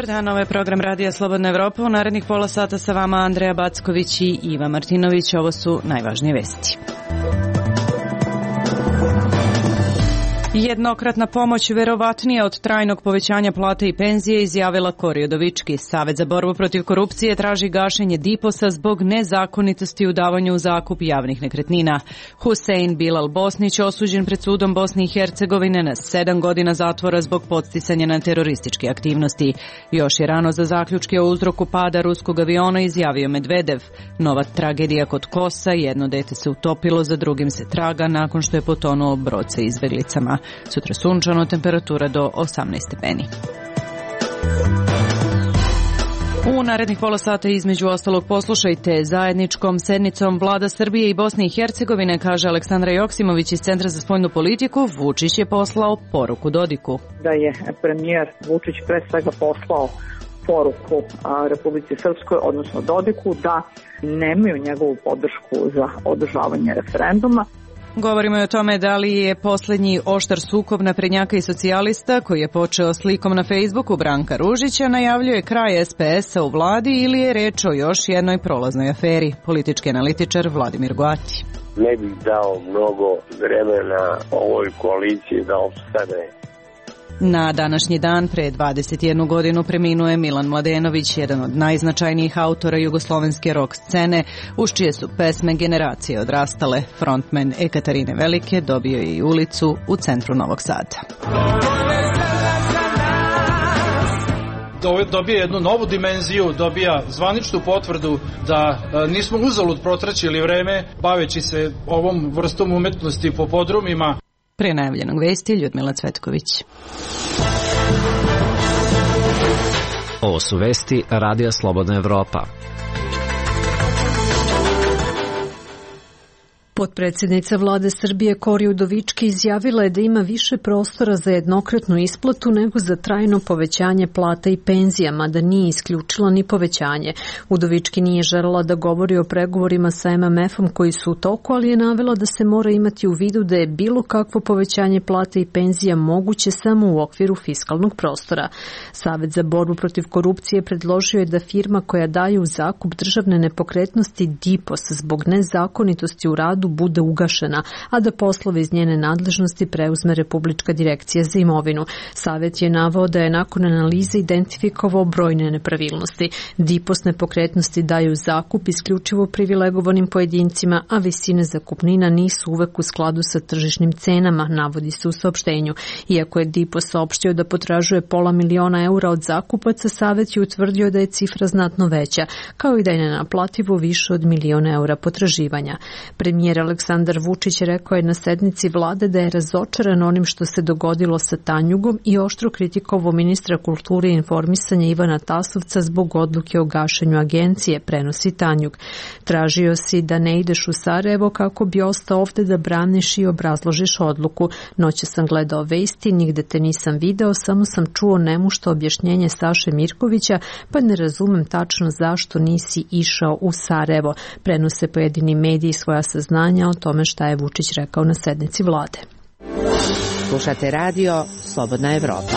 Dobar dan, ovo je program Radija Slobodna Evropa. U narednih pola sata sa vama Andreja Backović i Iva Martinović. Ovo su najvažnije vesti. Jednokratna pomoć verovatnija od trajnog povećanja plate i penzije, izjavila Kori Udovički. Savet za borbu protiv korupcije traži gašenje DIPOS-a zbog nezakonitosti u davanju u zakup javnih nekretnina. Husein Bilal Bosnić osuđen pred sudom Bosne i Hercegovine na 7 godina zatvora zbog podsticanja na terorističke aktivnosti. Još je rano za zaključke o uzroku pada ruskog aviona, izjavio Medvedev. Nova tragedija kod Kosa, jedno dete se utopilo, za drugim se traga nakon što je potonuo brod sa izbeglicama. Sutra sunčano, temperatura do 18 stepeni. U narednih pola sata između ostalog poslušajte: zajedničkom sednicom vlada Srbije i Bosne i Hercegovine, kaže Aleksandra Joksimović iz Centra za spoljnu politiku, Vučić je poslao poruku Dodiku. Da je premijer Vučić pre svega poslao poruku Republici Srpskoj, odnosno Dodiku, da nemaju njegovu podršku za održavanje referenduma. Govorimo i o tome da li je poslednji oštar sukob naprednjaka i socijalista, koji je počeo slikom na Facebooku Branka Ružića, najavljuje kraj SPS-a u vladi ili je reč o još jednoj prolaznoj aferi. Politički analitičar Vladimir Goati. Ne bih dao mnogo vremena ovoj koaliciji da opstane. Na današnji dan pre 21 godinu preminuo je Milan Mladenović, jedan od najznačajnijih autora jugoslovenske rock scene, uz čije su pesme generacije odrastale. Frontman Ekaterine Velike dobio je i ulicu u centru Novog Sada. Dobija jednu novu dimenziju, dobija zvaničnu potvrdu da nismo uzalud protraćili vreme baveći se ovom vrstom umetnosti po podrumima. Pre najavljenog vesti Ljudmila Cvetković. Ovo su vesti Radija Slobodna Evropa. Potpredsjednica vlade Srbije Kori Udovički izjavila je da ima više prostora za jednokratnu isplatu nego za trajno povećanje plata i penzija, mada nije isključila ni povećanje. Udovički nije želela da govori o pregovorima sa MMF-om koji su u toku, ali je navela da se mora imati u vidu da je bilo kakvo povećanje plata i penzija moguće samo u okviru fiskalnog prostora. Savet za borbu protiv korupcije predložio je da firma koja daje u zakup državne nepokretnosti DIPOS zbog nezakonitosti u radu bude ugašena, a da poslove iz njene nadležnosti preuzme Republička direkcija za imovinu. Savet je naveo da je nakon analize identifikovao brojne nepravilnosti. DIPOS nepokretnosti daju zakup isključivo privilegovanim pojedincima, a visine zakupnina nisu uvek u skladu sa tržišnim cenama, navodi se u saopštenju. Iako je DIPOS saopštio da potražuje $500.000 od zakupaca, Savet je utvrdio da je cifra znatno veća, kao i da je nenaplativo više od $1.000.000 potraživanja. Premijer Aleksandar Vučić rekao je na sednici vlade da je razočaran onim što se dogodilo sa Tanjugom i oštro kritikovao ministra kulture i informisanja Ivana Tasovca zbog odluke o gašenju agencije, prenosi Tanjug. Tražio si da ne ideš u Sarajevo kako bi ostao ovde da braniš i obrazložiš odluku. Noće sam gledao vesti, nigde te nisam video, samo sam čuo nemušto objašnjenje Saše Mirkovića, pa ne razumem tačno zašto nisi išao u Sarajevo. Prenose pojedini mediji svoja saznanja o tome šta je Vučić rekao na sednici vlade. Slušate radio Slobodna Evropa.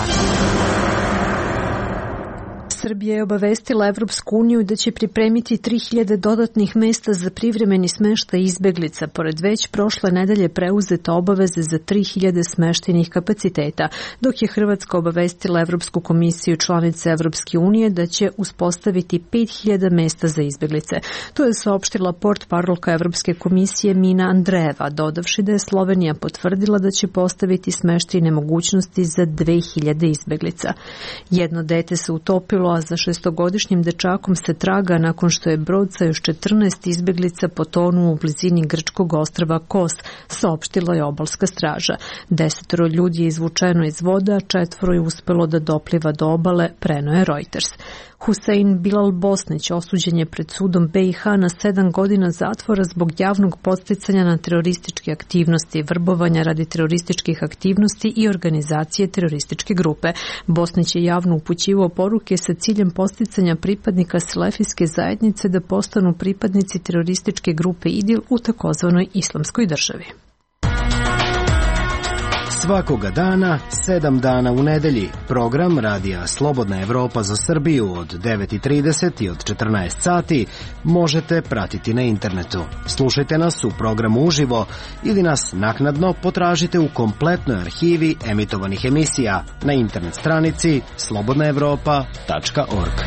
Srbija je obavestila Evropsku uniju da će pripremiti 3000 dodatnih mesta za privremeni smeštaj izbeglica, pored već prošle nedelje preuzete obaveze za 3000 smeštajnih kapaciteta, dok je Hrvatska obavestila Evropsku komisiju članice Evropske unije da će uspostaviti 5000 mesta za izbeglice. To je saopštila portparolka Evropske komisije Mina Andreeva, dodavši da je Slovenija potvrdila da će postaviti smeštajne mogućnosti za 2000 izbeglica. Jedno dete se utopilo, a za 6-godišnjim dečakom se traga nakon što je brod sa još 14 izbeglica potonuo u blizini grčkog ostrva Kos, saopštila je obalska straža. 10 ljudi je izvučeno iz voda, 4 je uspelo da dopliva do obale, preneo je Reuters. Husein Bilal Bosnić osuđen je pred sudom BiH na 7 godina zatvora zbog javnog podsticanja na terorističke aktivnosti, vrbovanja radi terorističkih aktivnosti i organizacije terorističke grupe. Bosnić je javno upućivao poruke sa ciljem podsticanja pripadnika selefijske zajednice da postanu pripadnici terorističke grupe IDIL u takozvanoj islamskoj državi. Svakoga dana, 7 dana u nedelji. Program Radija Slobodna Evropa za Srbiju od 9:30 i od 14 sati možete pratiti na internetu. Slušajte nas u programu uživo ili nas naknadno potražite u kompletnoj arhivi emitovanih emisija na internet stranici slobodnaevropa.org.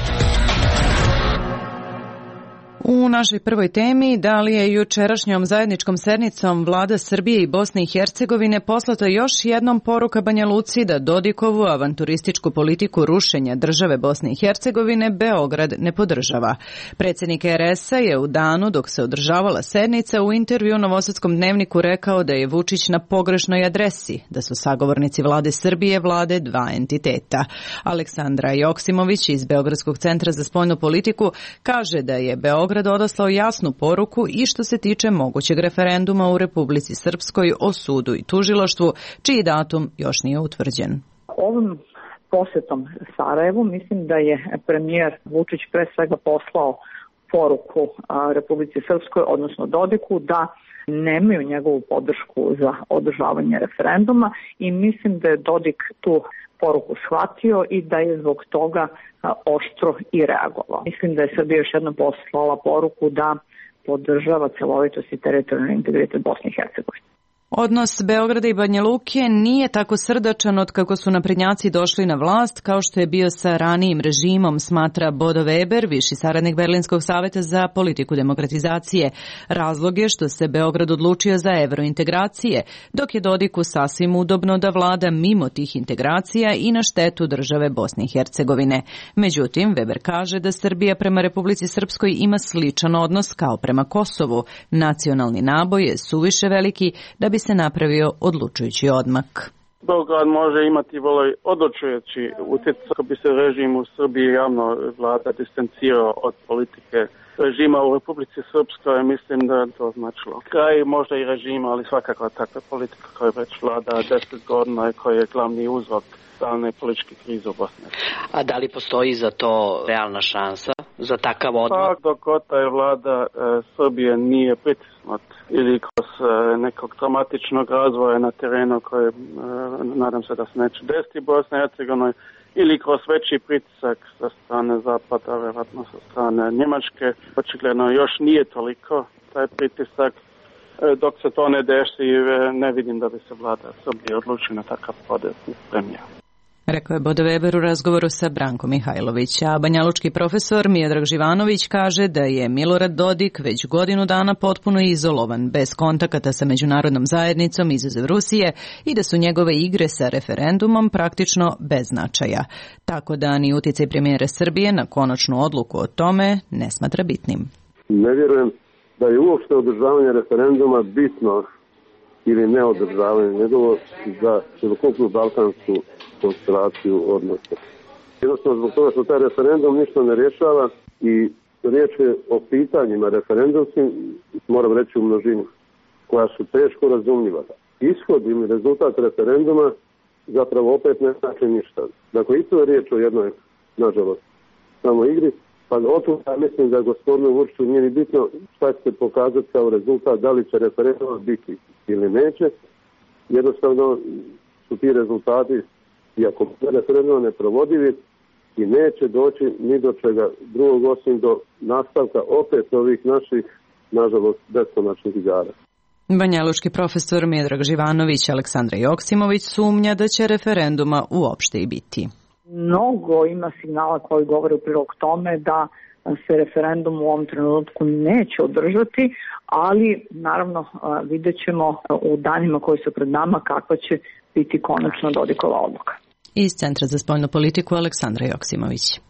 U našoj prvoj temi, da li je jučerašnjom zajedničkom sednicom vlada Srbije i Bosne i Hercegovine poslata još jednom poruka Banja Luci da Dodikovu avanturističku politiku rušenja države Bosne i Hercegovine Beograd ne podržava. Predsjednik RS-a je u danu dok se održavala sednica u intervju Novosadskom dnevniku rekao da je Vučić na pogrešnoj adresi, da su sagovornici vlade Srbije vlade dva entiteta. Aleksandra Joksimović iz Beogradskog centra za spoljnu politiku kaže da je Beograd odaslao jasnu poruku i što se tiče mogućeg referenduma u Republici Srpskoj o sudu i tužilaštvu, čiji datum još nije utvrđen. Ovim posjetom Sarajevu mislim da je premijer Vučić pre svega poslao poruku Republici Srpskoj, odnosno Dodiku, da nemaju njegovu podršku za održavanje referenduma i mislim da je Dodik tu poruku shvatio i da je zbog toga oštro i reagovao. Mislim da je Srbija još jednom poslala poruku da podržava celovitost i teritorijalni integritet Bosne i Hercegovine. Odnos Beograda i Banja Luke nije tako srdačan od kako su naprednjaci došli na vlast kao što je bio sa ranijim režimom, smatra Bodo Weber, viši saradnik Berlinskog saveta za politiku demokratizacije. Razlog je što se Beograd odlučio za evrointegracije, dok je Dodiku sasvim udobno da vlada mimo tih integracija i na štetu države Bosne i Hercegovine. Međutim, Weber kaže da Srbija prema Republici Srpskoj ima sličan odnos kao prema Kosovu. Nacionalni naboj je suviše veliki da bi se napravio odlučujući odmak. Beograd može imati vrlo odlučujući utjecaj kako bi se režim u Srbiji javno vlada distancirao od politike režima u Republici Srpskoj. Mislim da je to značilo kraj možda i režima, ali svakako takva politika koja već vlada 10 godina i koja je glavni uzrok stalne političke krize u Bosni. A da li postoji za to realna šansa, za takav odmak? Pa dok je vlada Srbije nije pritisnut ili kroz nekog dramatičnog razvoja na terenu koje nadam se da se neće desiti Bosne i Hercegovine, ili kroz veći pritisak sa strane Zapada, vjerojatno sa strane Njemačke. Očigledno još nije toliko taj pritisak. Dok se to ne desi, ne vidim da bi se vlada Srbije odlučila na takav potez premijera. Rekao je Bodo Weber u razgovoru sa Brankom Mihajlović, a banjalučki profesor Miodrag Živanović kaže da je Milorad Dodik već godinu dana potpuno izolovan, bez kontakata sa međunarodnom zajednicom izuzev Rusije i da su njegove igre sa referendumom praktično bez značaja. Tako da ni uticaj premijera Srbije na konačnu odluku o tome ne smatra bitnim. Ne vjerujem da je uopšte održavanje referenduma bitno ili neodržavanje njegovo za celokupnu balkansku konstelaciju odnosa. Jednostavno zbog toga što taj referendum ništa ne rješava i riječ je o pitanjima referendumskim, moram reći u množini, koja su teško razumljiva. Ishod ili rezultat referenduma zapravo opet ne znači ništa. Dakle, isto je riječ o jednoj, nažalost, samo igri. Pa otud ja mislim da gospodinu Vučiću nije ni bitno šta će se pokazati kao rezultat, da li će referendum biti ili neće. Jednostavno su ti rezultati, iako referendum neprovodivi, i neće doći ni do čega drugog osim do nastavka opet ovih naših, nažalost, beskonačnih igara. Banjalučki profesor Miodrag Živanović i Aleksandra Joksimović sumnja da će referenduma uopšte i biti. Mnogo ima signala koji govore u prilog tome da se referendum u ovom trenutku neće održati, ali naravno vidjet ćemo u danima koji su pred nama kakva će biti konačno Dodikova odluka. Iz Centra za spoljnu politiku Aleksandra Joksimović.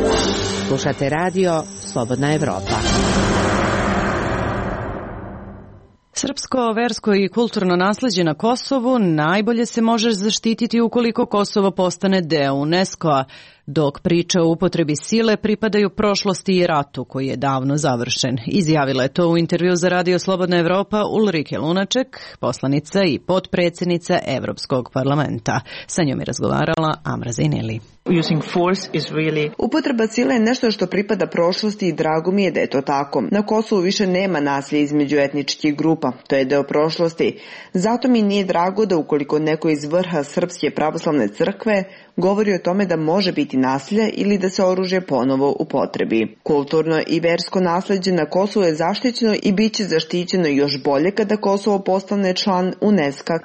Slušate radio Slobodna Evropa. Srpsko, versko i kulturno nasleđe na Kosovu najbolje se može zaštititi ukoliko Kosovo postane deo UNESCO-a. dok priče o upotrebi sile pripadaju prošlosti i ratu koji je davno završen. Izjavila je to u intervju za Radio Slobodna Evropa Ulrike Lunaček, poslanica i potpredsjednica Evropskog parlamenta. Sa njom je razgovarala Amra Zaineli. Upotreba sile je nešto što pripada prošlosti i drago mi je da je to tako. Na Kosovu više nema nasilja između etničkih grupa, to je deo prošlosti. Zato mi nije drago da ukoliko neko iz vrha Srpske pravoslavne crkve govori o tome da može biti nasilja ili da se oružje ponovo upotrebi. Kulturno i versko nasleđe na Kosovu je zaštićeno i bit će zaštićeno još bolje kada Kosovo postane član UNESCO.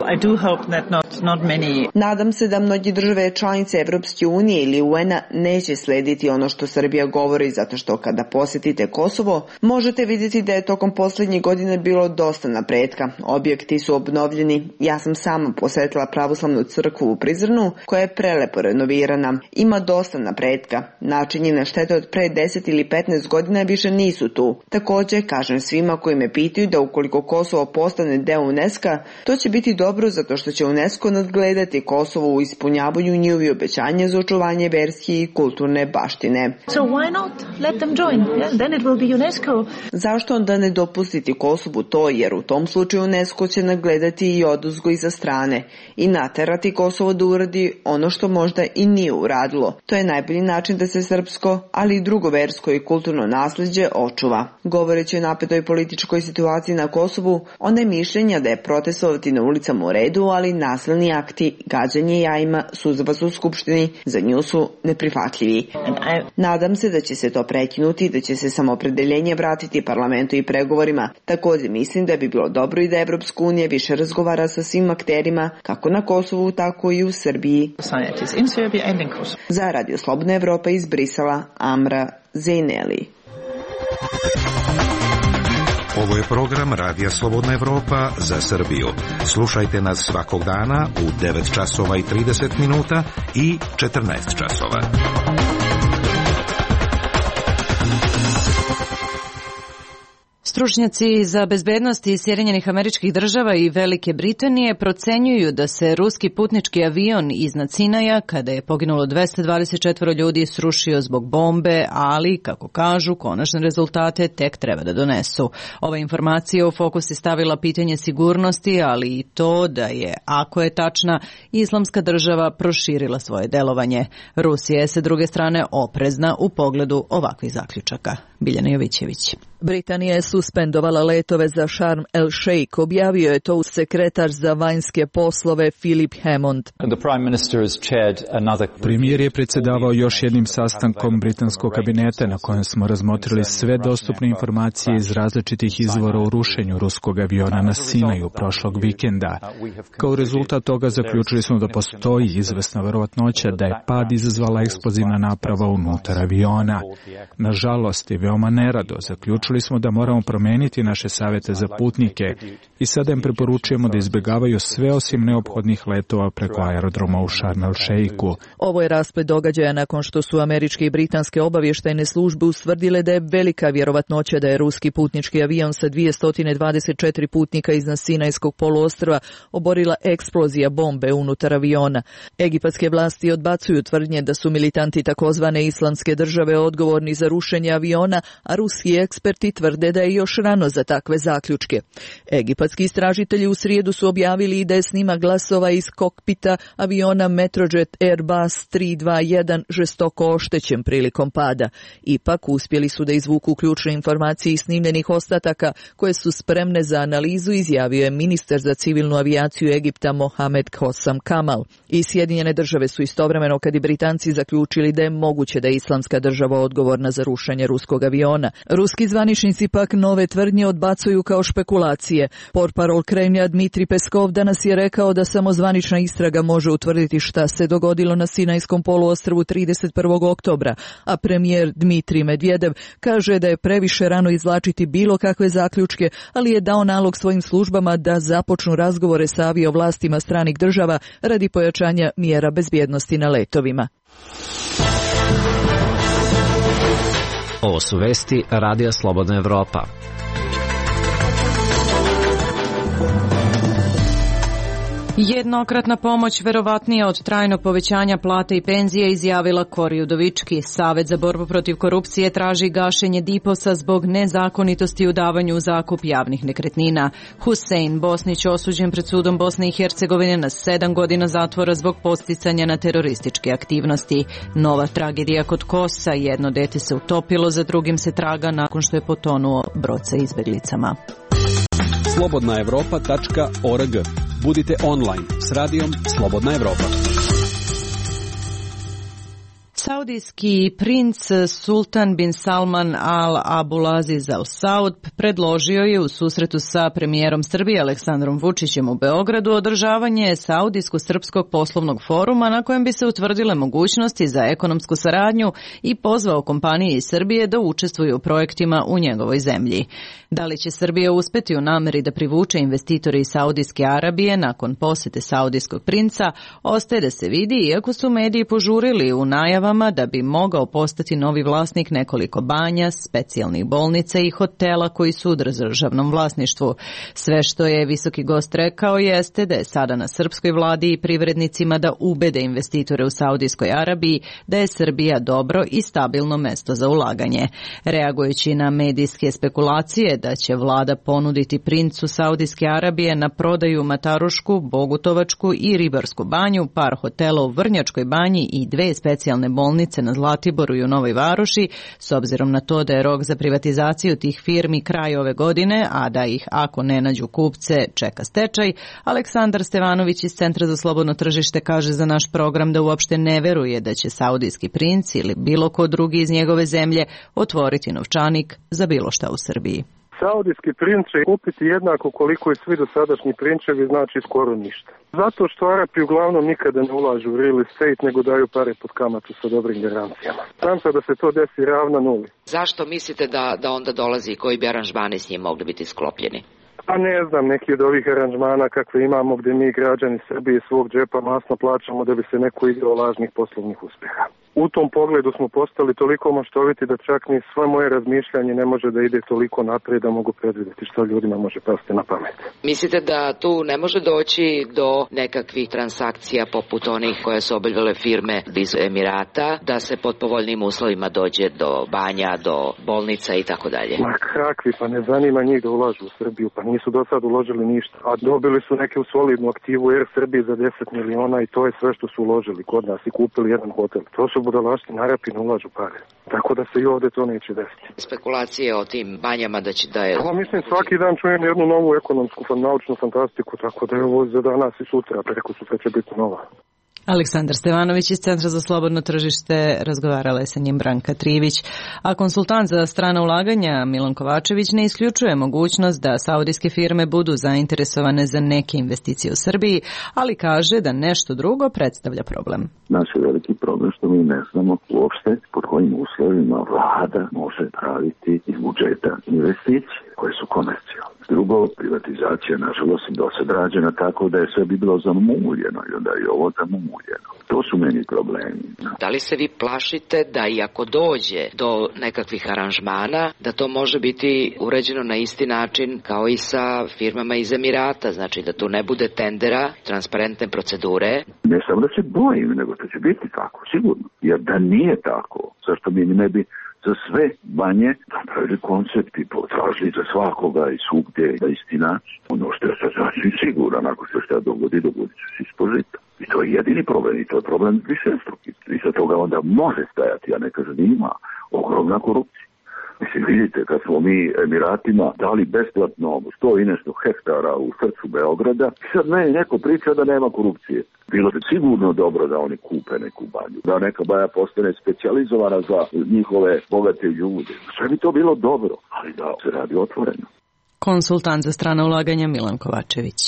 Nadam se da mnogi države članice Evropske unije ili UN-a neće slediti ono što Srbija govori, zato što kada posjetite Kosovo možete vidjeti da je tokom posljednjih godina bilo dosta napretka. Objekti su obnovljeni. Ja sam sama posjetila pravoslavnu crkvu u Prizrenu koja je prelepo renovirana. Ima dosta napretka. Načinjene štete od pre 10 ili 15 godina više nisu tu. Također kažem svima koji me pitaju da ukoliko Kosovo postane deo UNESCO-a, to će biti dobro zato što će UNESCO nadgledati Kosovo u ispunjavanju njihovi obećanja za očuvanje verske i kulturne baštine. So why not let them join? Yeah, then it will be UNESCO. Zašto onda ne dopustiti Kosovu to, jer u tom slučaju UNESCO će nadgledati i oduzgo iza strane i naterati Kosovo da uradi ono što možda i nije uradilo. To je najbolji način da se srpsko, ali i drugo versko i kulturno nasleđe očuva. Govoreći o napetoj političkoj situaciji na Kosovu, ona je mišljenja da je protestovati na ulicama u redu, ali nasilni akti, gađanje jajima, suzavac u skupštini za nju su neprihvatljivi. Nadam se da će se to prekinuti i da će se samoopredeljenje vratiti parlamentu i pregovorima. Također mislim da bi bilo dobro i da Evropska unija više razgovara sa svim akterima, kako na Kosovu, tako i u Srbiji. Za Radio Slobodna Evropa iz Brisela, Amra Zaineli. Ovo je program Radija Slobodna Evropa za Srbiju. Slušajte nas svakog dana u 9 časova i 30 minuta i 14 časova. Stručnjaci za bezbednost iz Sjedinjenih Američkih Država i Velike Britanije procenjuju da se ruski putnički avion iznad Sinaja, kada je poginulo 224 ljudi, srušio zbog bombe, ali, kako kažu, konačne rezultate tek treba da donesu. Ova informacija u fokus je stavila pitanje sigurnosti, ali i to da je, ako je tačna, Islamska država proširila svoje delovanje. Rusija je sa druge strane oprezna u pogledu ovakvih zaključaka. Biljana Jovićević. Britanija je suspendovala letove za Sharm el Sheikh, objavio je to sekretar za vanjske poslove Philip Hammond. Premijer je predsjedavao još jednim sastankom britanskog kabineta na kojem smo razmotrili sve dostupne informacije iz različitih izvora o rušenju ruskog aviona na Sinaju prošlog vikenda. Kao rezultat toga zaključili smo da postoji izvesna verovatnoća da je pad izazvala eksplozivna naprava unutar aviona. Nažalost, i veoma nerado zaključili smo da moramo promeniti naše savjete za putnike i sada im preporučujemo da izbjegavaju sve osim neophodnih letova preko aerodroma u Sharm el Sheikhu. Ovo je rasplet događaja nakon što su američke i britanske obavještajne službe ustvrdile da je velika vjerovatnoća da je ruski putnički avion sa 224 putnika iznad Sinajskog poluostrva oborila eksplozija bombe unutar aviona. Egipatske vlasti odbacuju tvrdnje da su militanti takozvane Islamske države odgovorni za rušenje aviona, a ruski eksperti tvrde da je još rano za takve zaključke. Egipatski istražitelji u srijedu su objavili da je snimak glasova iz kokpita aviona Metrojet Airbus 321 žestoko oštećen prilikom pada. Ipak uspjeli su da izvuku ključne informacije iz snimljenih ostataka koje su spremne za analizu, izjavio je ministar za civilnu avijaciju Egipta Mohamed Hossam Kamal. I Sjedinjene države su istovremeno, kad i Britanci, zaključili da je moguće da je Islamska država odgovorna za rušenje ruskog aviona. Ruski zvaničnici pak nove tvrdnje odbacuju kao špekulacije. Portparol Kremlja Dmitri Peskov danas je rekao da samo zvanična istraga može utvrditi šta se dogodilo na Sinajskom poluostrvu 31. oktobra, a premijer Dmitri Medvedev kaže da je previše rano izvlačiti bilo kakve zaključke, ali je dao nalog svojim službama da započnu razgovore sa aviovlastima stranih država radi pojačanja mjera bezbjednosti na letovima. Ovo su vesti Radija Slobodna Evropa. Jednokratna pomoć verovatnija od trajnog povećanja plate i penzije, izjavila Kori Udovički. Savet za borbu protiv korupcije traži gašenje DIPOS-a zbog nezakonitosti u davanju u zakup javnih nekretnina. Husein Bosnić osuđen pred sudom Bosne i Hercegovine na 7 godina zatvora zbog podsticanja na terorističke aktivnosti. Nova tragedija kod Kosa, jedno dete se utopilo, za drugim se traga nakon što je potonuo brod sa izbeglicama. slobodnaevropa.org. Budite online s radijom Slobodna Evropa. Saudijski princ Sultan bin Salman Al Abulaziz Al Saud predložio je u susretu sa premijerom Srbije Aleksandrom Vučićem u Beogradu održavanje Saudijsko-srpskog poslovnog foruma na kojem bi se utvrdile mogućnosti za ekonomsku saradnju i pozvao kompanije iz Srbije da učestvuju u projektima u njegovoj zemlji. Da li će Srbija uspeti u nameri da privuče investitore iz Saudijske Arabije nakon posete saudijskog princa, ostaje da se vidi, iako su mediji požurili u najavama da bi mogao postati novi vlasnik nekoliko banja, specijalnih bolnica i hotela koji su u državnom vlasništvu. Sve što je visoki gost rekao jeste da je sada na srpskoj vladi i privrednicima da ubede investitore u Saudijskoj Arabiji da je Srbija dobro i stabilno mesto za ulaganje. Reagujući na medijske spekulacije da će vlada ponuditi princu Saudijske Arabije na prodaju Matarušku, Bogutovačku i Ribarsku banju, par hotela u Vrnjačkoj banji i 2 specijalne bolnice na Zlatiboru i u Novoj Varoši, s obzirom na to da je rok za privatizaciju tih firmi kraj ove godine, a da ih, ako ne nađu kupce, čeka stečaj, Aleksandar Stevanović iz Centra za slobodno tržište kaže za naš program da uopšte ne veruje da će saudijski princ ili bilo ko drugi iz njegove zemlje otvoriti novčanik za bilo šta u Srbiji. Saudijski princ će kupiti jednako koliko i svi dosadašnji prinčevi, znači skoro ništa. Zato što Arapi uglavnom nikada ne ulažu u real estate, nego daju pare pod kamatu sa dobrim garancijama. Šansa da se to desi ravna nuli. Zašto mislite da onda dolazi i koji bi aranžmani s njim mogli biti sklopljeni? Pa ne znam, neki od ovih aranžmana kakve imamo gdje mi građani Srbije svog džepa masno plaćamo da bi se neko igrao lažnih poslovnih uspjeha. U tom pogledu smo postali toliko maštoviti da čak ni svoje moje razmišljanje ne može da ide toliko naprijed da mogu predvidjeti što ljudima može pasti na pamet. Mislite da tu ne može doći do nekakvih transakcija poput onih koje su obavljale firme iz Emirata, da se pod povoljnim uslovima dođe do banja, do bolnica i tako dalje? Ma kakvi, pa ne zanima njih da ulažu u Srbiju, pa nisu do sad uložili ništa. A dobili su neku solidnu aktivu Air Srbije za 10 miliona i to je sve što su uložili kod nas i kupili jedan hotel. To su budalašti, Arapi ne ulažu pare. Tako da se i ovdje to neće desiti. Spekulacije o tim banjama da je... Pa mislim, svaki dan čujem jednu novu ekonomsku, naučnu fantastiku, tako da je ovo za danas i sutra, preko sutra će biti nova. Aleksandar Stevanović iz Centra za slobodno tržište, razgovarala je sa njim Branka Trivić, a konsultant za strana ulaganja Milan Kovačević ne isključuje mogućnost da saudijske firme budu zainteresovane za neke investicije u Srbiji, ali kaže da nešto drugo predstavlja problem. Naš je veliki problem što mi ne znamo uopšte pod kojim uslovima vlada može praviti iz budžeta investicije koje su komercijalne. Drugo, privatizacija, nažalost, do sad rađena tako da je sve bi bilo zamumuljeno i onda je ovo zamumuljeno. To su meni problemi. Da li se vi plašite da i ako dođe do nekakvih aranžmana, da to može biti uređeno na isti način kao i sa firmama iz Emirata, znači da tu ne bude tendera, transparentne procedure? Ne samo da se bojim, nego to će biti tako, sigurno. Jer da nije tako, zašto mi ne bi za sve banje napravili koncept i potražili za svakoga i svugdje na isti način. Ono što je sad sasvim siguran, ako se šta dogodi će se ispod žita. I to je jedini problem i to je problem višestruki. I sa toga onda može stajati, ja ne kažem da ima, ogromna korupcija. Mislim, vidite, kad smo mi Emiratima dali besplatno 100 i nešto hektara u srcu Beograda, sad meni neko priča da nema korupcije. Bilo bi sigurno dobro da oni kupe neku banju, da neka baja postane specijalizovana za njihove bogate ljude. Sve bi to bilo dobro, ali da se radi otvoreno. Konsultant za strana ulaganja Milan Kovačević.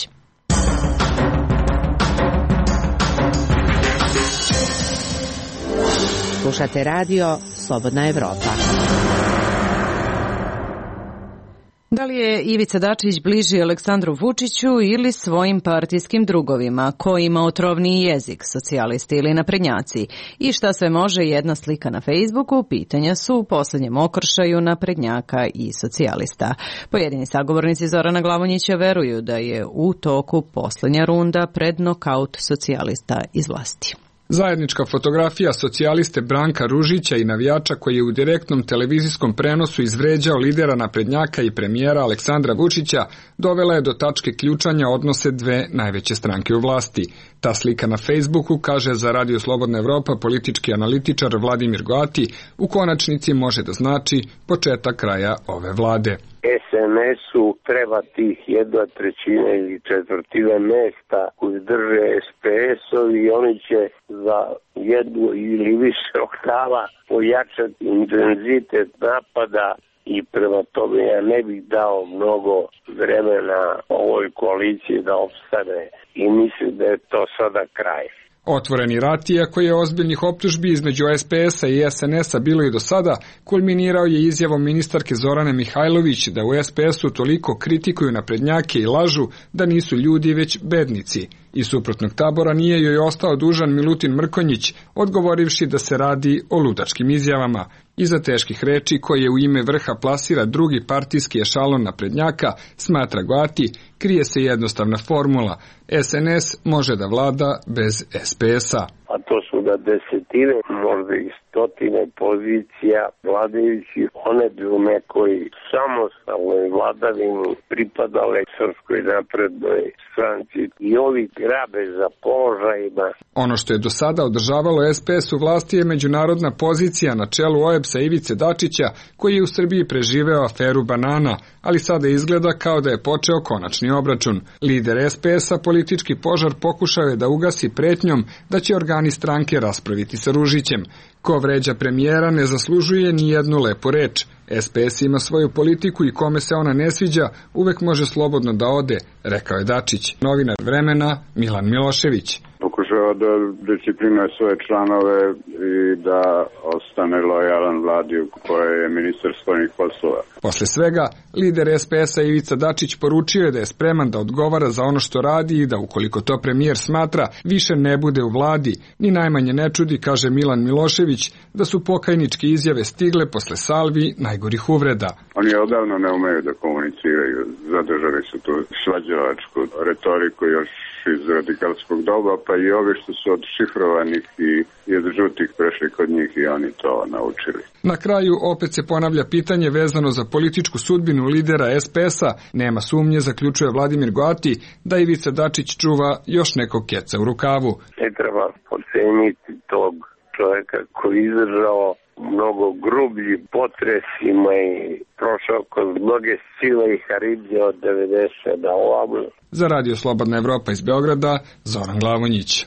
Slušate radio Slobodna Evropa. Da li je Ivica Dačić bliži Aleksandru Vučiću ili svojim partijskim drugovima? Ko ima otrovniji jezik, socijalisti ili naprednjaci? I šta sve može jedna slika na Facebooku? Pitanja su u posljednjem okršaju naprednjaka i socijalista. Pojedini sagovornici Zorana Glavonjića veruju da je u toku posljednja runda pred nokaut socijalista iz vlasti. Zajednička fotografija socijaliste Branka Ružića i navijača koji je u direktnom televizijskom prenosu izvređao lidera naprednjaka i premijera Aleksandra Vučića dovela je do tačke ključanja odnose dve najveće stranke u vlasti. Ta slika na Facebooku, kaže za Radio Slobodna Evropa politički analitičar Vladimir Goati, u konačnici može da znači početak kraja ove vlade. SNS-u treba tih 1/3 ili 1/4 mesta koji drže SPS-ovi i oni će za 1 ili više oktava pojačati intenzitet napada i prema tome ja ne bih dao mnogo vremena ovoj koaliciji da opstane i mislim da je to sada kraj. Otvoreni rat, iako je ozbiljnih optužbi između SPS-a i SNS-a bilo i do sada, kulminirao je izjavom ministarke Zorane Mihajlović da u SPS-u toliko kritikuju naprednjake i lažu da nisu ljudi već bednici. Iz suprotnog tabora nije joj ostao dužan Milutin Mrkonjić, odgovorivši da se radi o ludačkim izjavama. Iza teških reči koje u ime vrha plasira drugi partijski ešalon naprednjaka, smatra Goati, krije se jednostavna formula. SNS može da vlada bez SPS-a. A to su da desetine, možda i stotine pozicija vladajući, one bi u nekoj samostalnoj vladavini pripadale Srpskoj naprednoj stranci i ovi grabe za položajima. Ono što je do sada održavalo SPS u vlasti je međunarodna pozicija na čelu OEBS-a Ivice Dačića, koji je u Srbiji preživeo aferu banana, ali sada izgleda kao da je počeo konačni obračun. Lider SPS-a politički požar pokušao je da ugasi pretnjom da će organi stranke raspraviti sa Ružićem. Ko vređa premijera ne zaslužuje ni jednu lepu reč. SPS ima svoju politiku i kome se ona ne sviđa, uvek može slobodno da ode, rekao je Dačić. Novinar Vremena Milan Milošević. Pokušava da disciplinuje svoje članove i da ostane lojalan vladi u kojoj je ministar spoljnih poslova. Posle svega, lider SPS-a Ivica Dačić poručio je da je spreman da odgovara za ono što radi i da ukoliko to premijer smatra, više ne bude u vladi. Ni najmanje ne čudi, kaže Milan Milošević, da su pokajničke izjave stigle posle salvi najgorih uvreda. Oni odavno ne umeju da komuniciraju, zadržali su tu svađalačku retoriku još iz radikalskog doba, pa i ovi što su od šifrovanih i od žutih prešli kod njih i oni to naučili. Na kraju opet se ponavlja pitanje vezano za političku sudbinu lidera SPS-a. Nema sumnje, zaključuje Vladimir Goati, da Ivica Dačić čuva još nekog keca u rukavu. Ne treba poceniti tog čovjeka koji je izdržao mnogo grublji potresima i prošao kroz mnoge sile i haribdje od 90 na ovamo. Za Radio Slobodna Evropa iz Beograda, Zoran Glavonjić.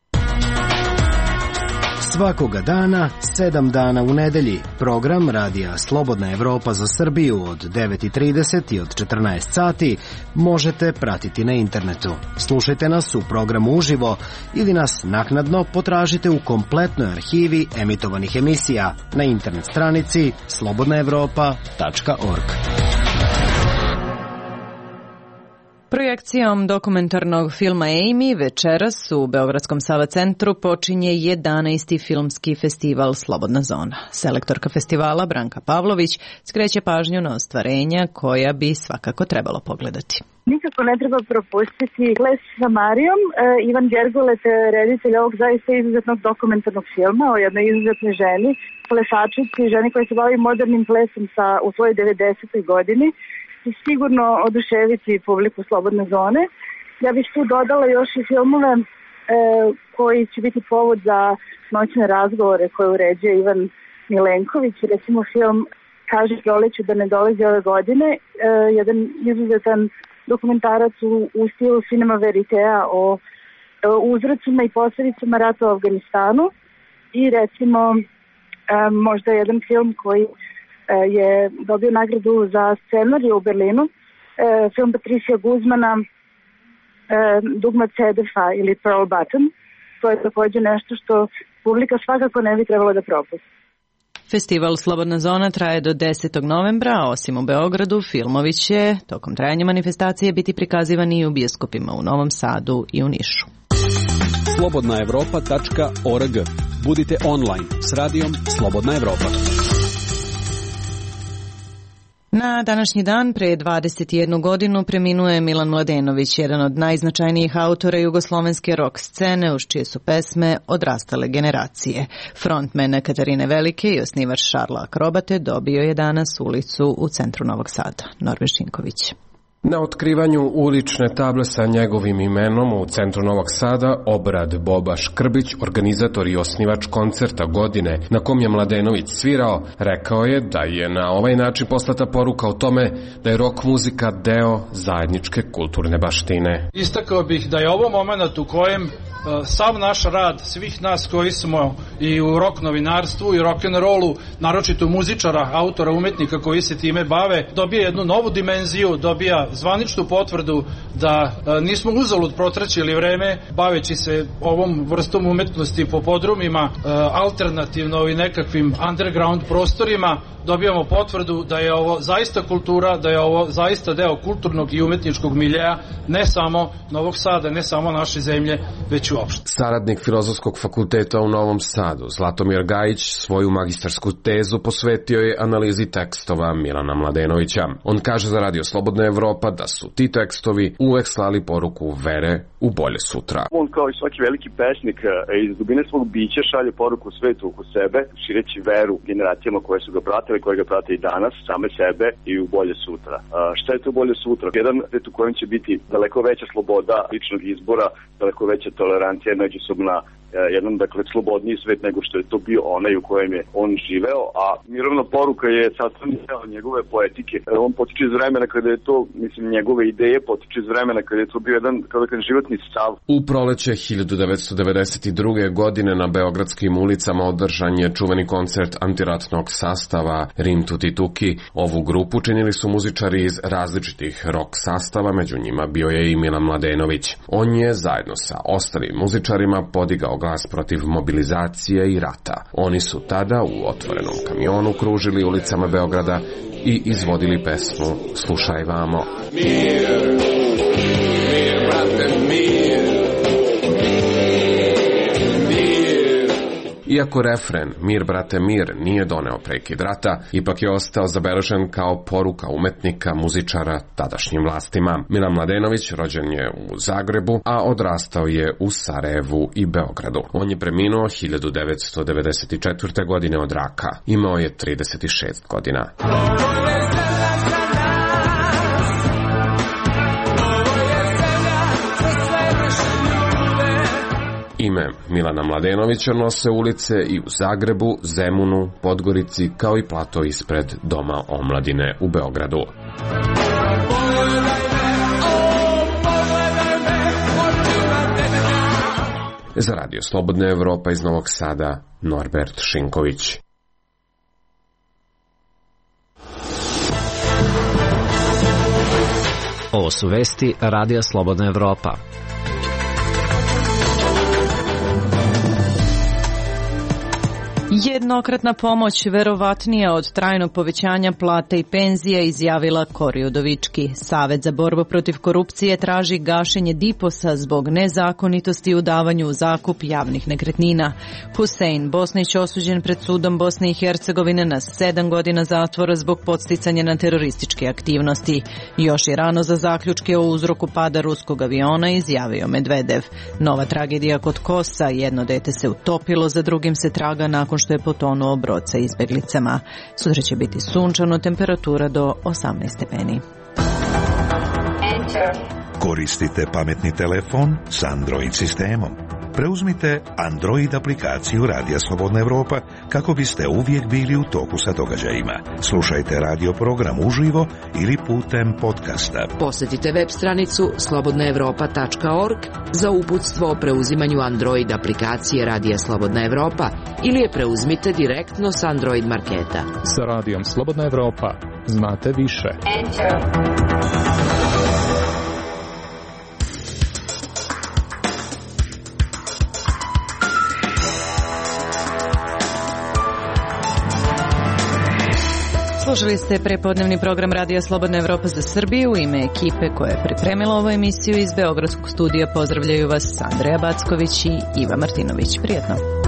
Svakoga dana, 7 dana u nedelji, program Radija Slobodna Evropa za Srbiju od 9:30 i od 14 sati možete pratiti na internetu. Slušajte nas u programu uživo ili nas naknadno potražite u kompletnoj arhivi emitovanih emisija na internet stranici slobodnaevropa.org. Projekcijom dokumentarnog filma Amy večeras u Beogradskom Sava centru počinje 11. filmski festival Slobodna zona. Selektorka festivala Branka Pavlović skreće pažnju na ostvarenja koja bi svakako trebalo pogledati. Nikako ne treba propustiti Ples sa Marijom. Ivan Gergolet, reditelj ovog zaista izuzetnog dokumentarnog filma o jednoj izuzetnoj ženi, plesačici, ženi koja se bavi modernim plesom u svojoj 90. godini. Sigurno oduševiti publiku Slobodne zone. Ja bih tu dodala još i filmove koji će biti povod za noćne razgovore koje uređuje Ivan Milenković. Recimo film Kaže proleću da ne dolazi ove godine, jedan izuzetan dokumentarac u stilu Cinema Veritea o uzrocima i posljedicama rata u Afganistanu i recimo možda jedan film koji je dobio nagradu za scenarij u Berlinu, film Patricia Guzmana, Dugma CDF-a ili Pearl Button. To je također nešto što publika svakako ne bi trebalo da propusti. Festival Slobodna zona traje do 10. novembra, a osim u Beogradu, filmovi će tokom trajanja manifestacije biti prikazivani i u bioskopima u Novom Sadu i u Nišu. slobodnaevropa.org. Budite online s radijom Slobodna Evropa. Na današnji dan, pre 21 godinu, preminuo je Milan Mladenović, jedan od najznačajnijih autora jugoslovenske rock scene, uz čije su pesme odrastale generacije. Frontman Katarine Velike i osnivač Šarla Akrobate dobio je danas ulicu u centru Novog Sada. Norvin Šinković. Na otkrivanju ulične table sa njegovim imenom u centru Novog Sada obrad Boba Škrbić, organizator i osnivač koncerta godine na kom je Mladenović svirao, rekao je da je na ovaj način poslata poruka o tome da je rock muzika deo zajedničke kulturne baštine. Istakao bih da je ovo moment u kojem sav naš rad, svih nas koji smo i u rock novinarstvu i rock'n'rollu, naročito muzičara, autora, umetnika koji se time bave, dobija jednu novu dimenziju, dobija zvaničnu potvrdu da nismo uzalud protraćili vreme baveći se ovom vrstom umetnosti po podrumima, alternativno i nekakvim underground prostorima. Dobijamo potvrdu da je ovo zaista kultura, da je ovo zaista deo kulturnog i umetničkog miljeja, ne samo Novog Sada, ne samo naše zemlje, već uopšte. Saradnik Filozofskog fakulteta u Novom Sadu, Zlatomir Gajić, svoju magistarsku tezu posvetio je analizi tekstova Milana Mladenovića. On kaže za Radio Slobodna Evropa da su ti tekstovi uvek slali poruku vere u bolje sutra. On kao i svaki veliki pesnik iz dubine svog bića šalje poruku svetu oko sebe, šireći veru generacijama koje su ga pratile, koje ga prate i danas, same sebe i u bolje sutra. Šta je to bolje sutra? Jedan svet u kojem će biti daleko veća sloboda ličnog izbora, daleko veća tolerancija, međusobna, jedan, dakle, slobodniji svet nego što je to bio onaj u kojem je on živeo, a mirovna poruka je sastavni deo njegove poetike. On potiče iz vremena kada je to, mislim, njegove ideje potiče iz vremena kada je to bio jedan, kao da kažem, životni stav. U proleće 1992. godine na beogradskim ulicama održan je čuveni koncert antiratnog sastava Rim Tuti Tuki. Ovu grupu činili su muzičari iz različitih rock sastava, među njima bio je i Milan Mladenović. On je zajedno sa ostalim muzičarima podigao glas protiv mobilizacije i rata. Oni su tada u otvorenom kamionu kružili ulicama Beograda i izvodili pesmu Slušaj vamo. Mir, mir, brate, mir. Iako refren Mir, brate, mir nije doneo prekid rata, ipak je ostao zabeležen kao poruka umetnika, muzičara tadašnjim vlastima. Milan Mladenović rođen je u Zagrebu, a odrastao je u Sarajevu i Beogradu. On je preminuo 1994. godine od raka. Imao je 36 godina. Ime Milana Mladenovića nose ulice i u Zagrebu, Zemunu, Podgorici, kao i plato ispred Doma omladine u Beogradu. Za Radio Slobodna Evropa iz Novog Sada, Norbert Šinković. Ovo su vesti Radija Slobodna Evropa. Jednokratna pomoć verovatnija od trajnog povećanja plata i penzija, izjavila Kori Udovički. Savet za borbu protiv korupcije traži gašenje DIPOS-a zbog nezakonitosti u davanju u zakup javnih nekretnina. Husein Bosnić osuđen pred sudom Bosne i Hercegovine na 7 godina zatvora zbog podsticanja na terorističke aktivnosti. Još je rano za zaključke o uzroku pada ruskog aviona, izjavio Medvedev. Nova tragedija kod Kosa, jedno dete se utopilo, za drugim se traga nakon što je potonuo brod sa izbeglicama. Sutra će biti sunčano, temperatura do 18 stepeni. Koristite pametni telefon s Android sistemom. Preuzmite Android aplikaciju Radija Slobodna Evropa kako biste uvijek bili u toku sa događajima. Slušajte radio program uživo ili putem podcasta. Posjetite web stranicu slobodnaevropa.org za uputstvo o preuzimanju Android aplikacije Radija Slobodna Evropa ili je preuzmite direktno s Android marketa. Sa Radijom Slobodna Evropa znate više. Slušali ste prepodnevni program Radija Slobodna Evropa za Srbiju. U ime ekipe koja je pripremila ovu emisiju iz Beogradskog studija pozdravljaju vas Andreja Backović i Iva Martinović. Prijetno.